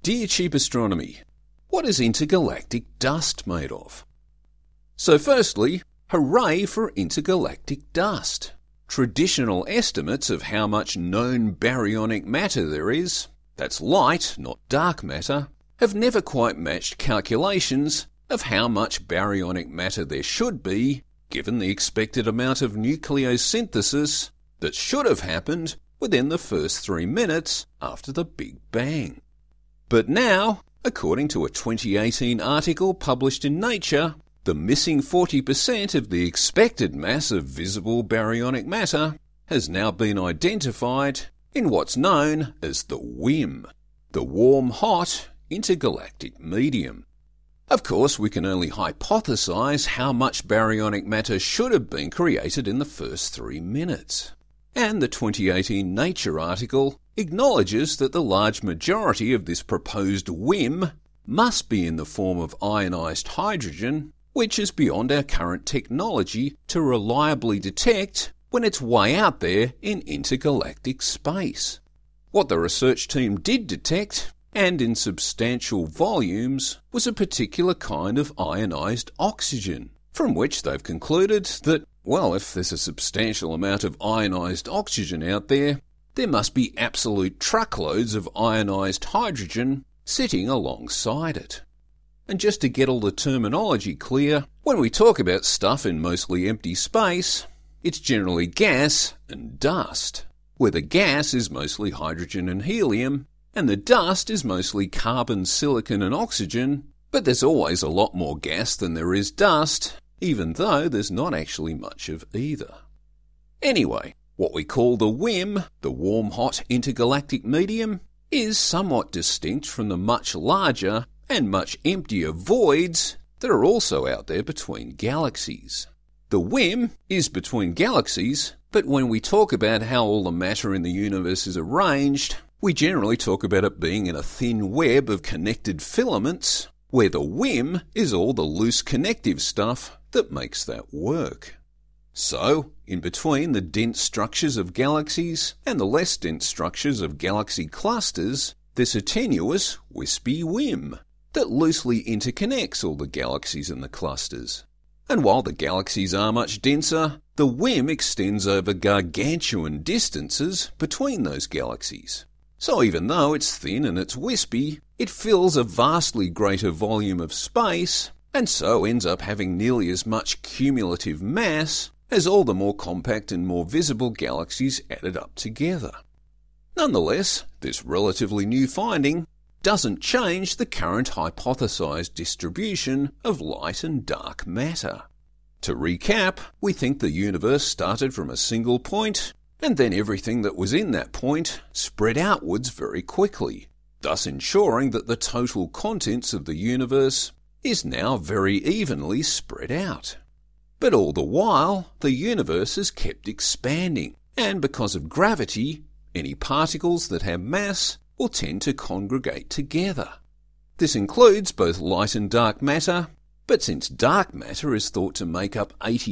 Dear Cheap Astronomy, what is intergalactic dust made of? So firstly, hooray for intergalactic dust. Traditional estimates of how much known baryonic matter there is, that's light, not dark matter, have never quite matched calculations of how much baryonic matter there should be, given the expected amount of nucleosynthesis that should have happened within the first 3 minutes after the Big Bang. But now, according to a 2018 article published in Nature, the missing 40% of the expected mass of visible baryonic matter has now been identified in what's known as the WIM, the warm-hot intergalactic medium. Of course, we can only hypothesize how much baryonic matter should have been created in the first 3 minutes. And the 2018 Nature article acknowledges that the large majority of this proposed WIM must be in the form of ionized hydrogen, which is beyond our current technology to reliably detect when it's way out there in intergalactic space. What the research team did detect, and in substantial volumes, was a particular kind of ionized oxygen, from which they've concluded that, well, if there's a substantial amount of ionized oxygen out there, there must be absolute truckloads of ionized hydrogen sitting alongside it. And just to get all the terminology clear, when we talk about stuff in mostly empty space, it's generally gas and dust, where the gas is mostly hydrogen and helium, and the dust is mostly carbon, silicon and oxygen, but there's always a lot more gas than there is dust, even though there's not actually much of either. Anyway, what we call the WIM, the warm-hot intergalactic medium, is somewhat distinct from the much larger and much emptier voids that are also out there between galaxies. The WIM is between galaxies, but when we talk about how all the matter in the universe is arranged, we generally talk about it being in a thin web of connected filaments, where the WIM is all the loose connective stuff that makes that work. So, in between the dense structures of galaxies and the less dense structures of galaxy clusters, there's a tenuous, wispy WIM that loosely interconnects all the galaxies and the clusters. And while the galaxies are much denser, the WIM extends over gargantuan distances between those galaxies. So even though it's thin and it's wispy, it fills a vastly greater volume of space, and so ends up having nearly as much cumulative mass as all the more compact and more visible galaxies added up together. Nonetheless, this relatively new finding doesn't change the current hypothesized distribution of light and dark matter. To recap, we think the universe started from a single point, and then everything that was in that point spread outwards very quickly, thus ensuring that the total contents of the universe is now very evenly spread out. But all the while, the universe has kept expanding, and because of gravity, any particles that have mass will tend to congregate together. This includes both light and dark matter, but since dark matter is thought to make up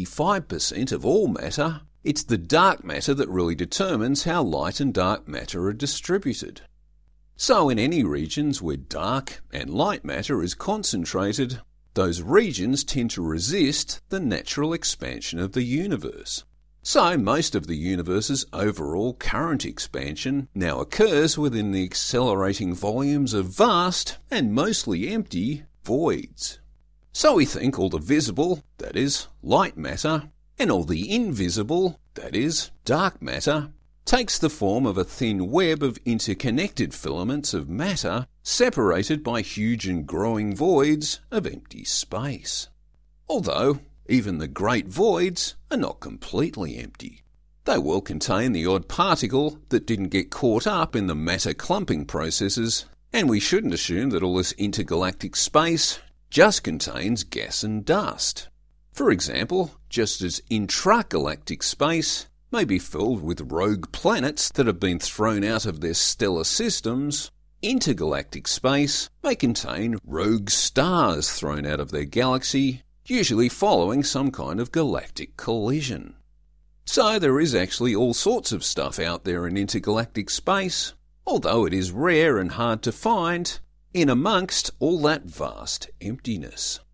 85% of all matter, it's the dark matter that really determines how light and dark matter are distributed. So in any regions where dark and light matter is concentrated, those regions tend to resist the natural expansion of the universe. So most of the universe's overall current expansion now occurs within the accelerating volumes of vast and mostly empty voids. So we think all the visible, that is, light matter, and all the invisible, that is, dark matter, takes the form of a thin web of interconnected filaments of matter separated by huge and growing voids of empty space. Although, even the great voids are not completely empty. They will contain the odd particle that didn't get caught up in the matter clumping processes, and we shouldn't assume that all this intergalactic space just contains gas and dust. For example, just as intragalactic space may be filled with rogue planets that have been thrown out of their stellar systems, intergalactic space may contain rogue stars thrown out of their galaxy, usually following some kind of galactic collision. So there is actually all sorts of stuff out there in intergalactic space. Although it is rare and hard to find, in amongst all that vast emptiness.